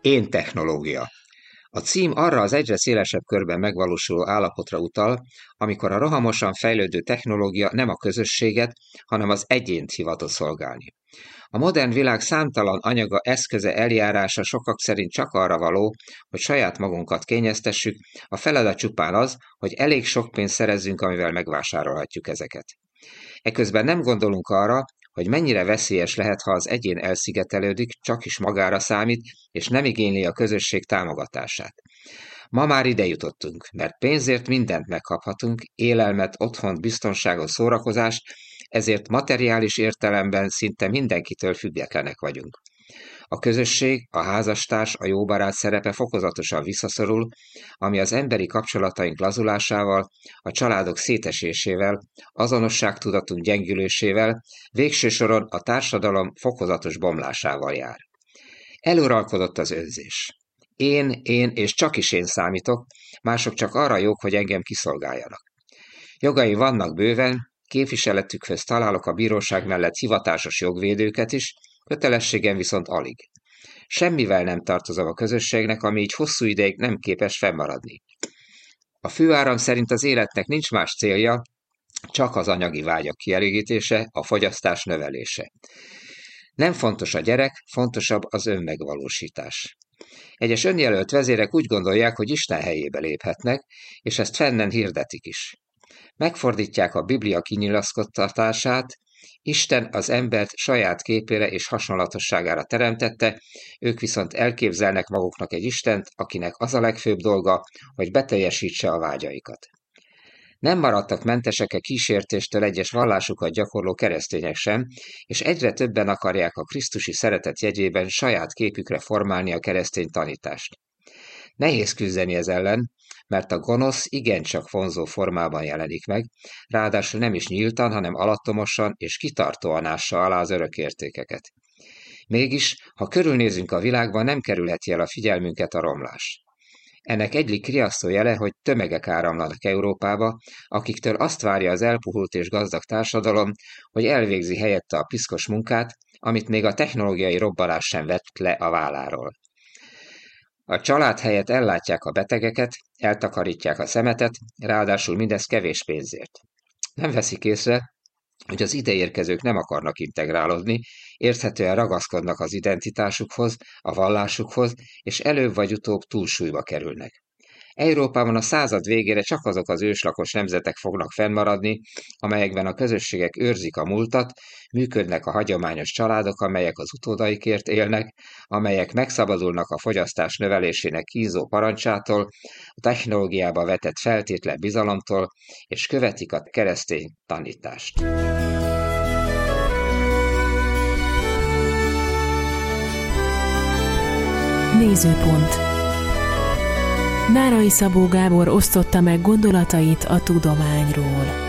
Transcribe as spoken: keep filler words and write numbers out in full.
Én technológia. A cím arra az egyre szélesebb körben megvalósuló állapotra utal, amikor a rohamosan fejlődő technológia nem a közösséget, hanem az egyént hivatott szolgálni. A modern világ számtalan anyaga, eszköze, eljárása sokak szerint csak arra való, hogy saját magunkat kényeztessük, a feladat csupán az, hogy elég sok pénzt szerezzünk, amivel megvásárolhatjuk ezeket. Eközben nem gondolunk arra, hogy mennyire veszélyes lehet, ha az egyén elszigetelődik, csak is magára számít, és nem igényli a közösség támogatását. Ma már ide jutottunk, mert pénzért mindent megkaphatunk, élelmet, otthont, biztonságot, szórakozást, ezért materiális értelemben szinte mindenkitől függetlenek vagyunk. A közösség, a házastárs, a jóbarát szerepe fokozatosan visszaszorul, ami az emberi kapcsolataink lazulásával, a családok szétesésével, azonosságtudatunk gyengülésével, végső soron a társadalom fokozatos bomlásával jár. Eluralkodott az önzés. Én, én és csak is én számítok, mások csak arra jók, hogy engem kiszolgáljanak. Jogai vannak bőven, képviseletükhöz találok a bíróság mellett hivatásos jogvédőket is, kötelességem viszont alig. Semmivel nem tartozom a közösségnek, ami így hosszú ideig nem képes fennmaradni. A főáram szerint az életnek nincs más célja, csak az anyagi vágyak kielégítése, a fogyasztás növelése. Nem fontos a gyerek, fontosabb az önmegvalósítás. Egyes önjelölt vezérek úgy gondolják, hogy Isten helyébe léphetnek, és ezt fennen hirdetik is. Megfordítják a Biblia kinyilatkoztatását, Isten az embert saját képére és hasonlatosságára teremtette, ők viszont elképzelnek maguknak egy Istent, akinek az a legfőbb dolga, hogy beteljesítse a vágyaikat. Nem maradtak mentesek a kísértéstől egyes vallásukat gyakorló keresztények sem, és egyre többen akarják a krisztusi szeretet jegyében saját képükre formálni a keresztény tanítást. Nehéz küzdeni ez ellen, mert a gonosz igencsak vonzó formában jelenik meg, ráadásul nem is nyíltan, hanem alattomosan és kitartóan ássa alá az örök értékeket. Mégis, ha körülnézünk a világban, nem kerülheti el a figyelmünket a romlás. Ennek egyik riasztó jele, hogy tömegek áramlanak Európába, akiktől azt várja az elpuhult és gazdag társadalom, hogy elvégzi helyette a piszkos munkát, amit még a technológiai robbanás sem vett le a válláról. A család helyett ellátják a betegeket, eltakarítják a szemetet, ráadásul mindez kevés pénzért. Nem veszik észre, hogy az ideérkezők nem akarnak integrálódni, érthetően ragaszkodnak az identitásukhoz, a vallásukhoz, és előbb vagy utóbb túlsúlyba kerülnek. Európában a század végére csak azok az őslakos nemzetek fognak fennmaradni, amelyekben a közösségek őrzik a múltat, működnek a hagyományos családok, amelyek az utódaikért élnek, amelyek megszabadulnak a fogyasztás növelésének kínzó parancsától, a technológiába vetett feltétlen bizalomtól, és követik a keresztény tanítást. Nézőpont. Nárai Szabó Gábor osztotta meg gondolatait a tudományról.